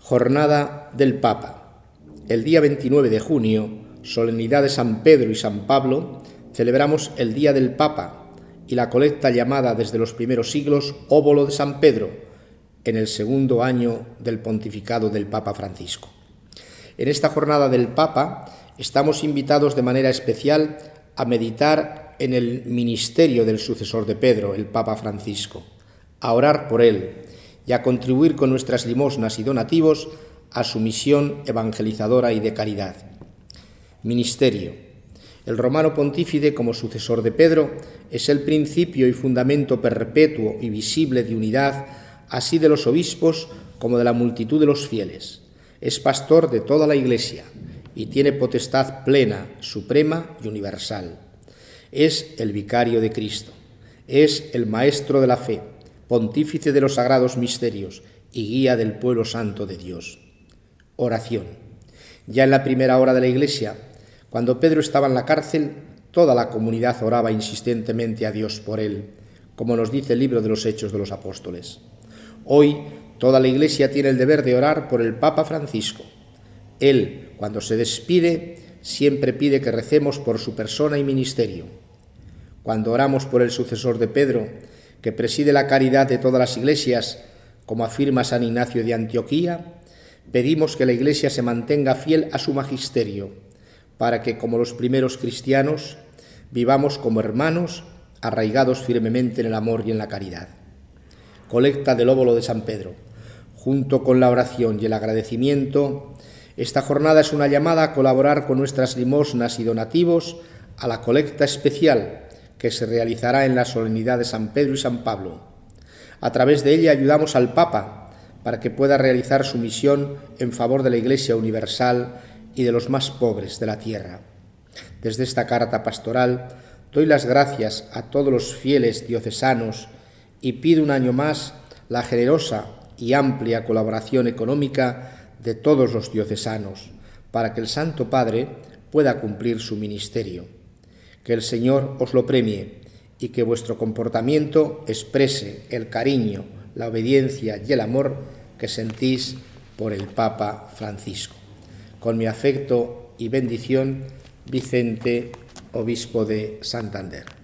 Jornada del Papa. El día 29 de junio, solemnidad de San Pedro y San Pablo, celebramos el Día del Papa y la colecta llamada desde los primeros siglos Óbolo de San Pedro, en el segundo año del pontificado del Papa Francisco. En esta jornada del Papa estamos invitados de manera especial a meditar en el ministerio del sucesor de Pedro, el Papa Francisco, a orar por él y a contribuir con nuestras limosnas y donativos a su misión evangelizadora y de caridad. Ministerio. El romano pontífice, como sucesor de Pedro, es el principio y fundamento perpetuo y visible de unidad, así de los obispos como de la multitud de los fieles. Es pastor de toda la Iglesia y tiene potestad plena, suprema y universal. Es el vicario de Cristo. Es el maestro de la fe, pontífice de los sagrados misterios y guía del pueblo santo de Dios. Oración. Ya en la primera hora de la Iglesia, cuando Pedro estaba en la cárcel, toda la comunidad oraba insistentemente a Dios por él, como nos dice el libro de los Hechos de los Apóstoles. Hoy, toda la Iglesia tiene el deber de orar por el Papa Francisco. Él, cuando se despide, siempre pide que recemos por su persona y ministerio. Cuando oramos por el sucesor de Pedro, que preside la caridad de todas las iglesias, como afirma San Ignacio de Antioquía, pedimos que la Iglesia se mantenga fiel a su magisterio, para que, como los primeros cristianos, vivamos como hermanos, arraigados firmemente en el amor y en la caridad. Colecta del Óbolo de San Pedro. Junto con la oración y el agradecimiento, esta jornada es una llamada a colaborar con nuestras limosnas y donativos a la colecta especial que se realizará en la solemnidad de San Pedro y San Pablo. A través de ella ayudamos al Papa para que pueda realizar su misión en favor de la Iglesia universal y de los más pobres de la tierra. Desde esta carta pastoral doy las gracias a todos los fieles diocesanos y pido un año más la generosa y amplia colaboración económica de todos los diocesanos para que el Santo Padre pueda cumplir su ministerio. Que el Señor os lo premie y que vuestro comportamiento exprese el cariño, la obediencia y el amor que sentís por el Papa Francisco. Con mi afecto y bendición, Vicente, obispo de Santander.